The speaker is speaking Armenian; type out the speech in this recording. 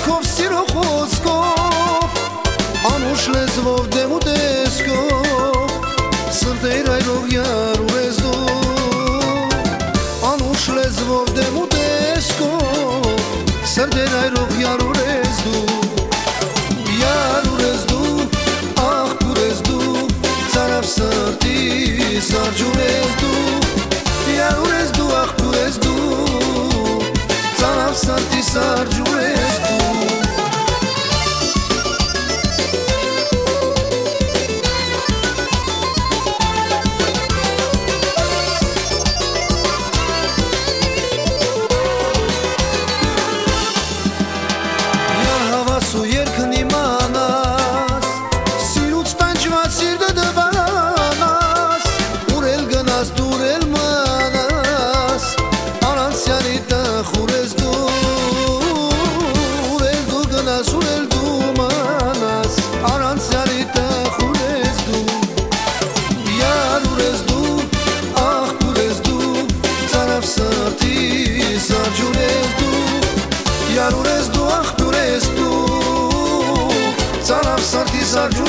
քով սիրո խոսքով անուշ լեզվով դեմ ու տեսքով սրտեր այրող յարուր ես դու անուշ լեզվով դեմ ու տեսքով սրտեր այրող յարուր ես դու յարուր ես դու աղբյուր ես դու ծարավ սրտի սարջուր ես դու յարուր ես դու աղբյուր ես դու ծարավ սրտի սարջուր ես դու Յարուր ես դու աղբյուր ես դու ծանավ սրտի սարջուր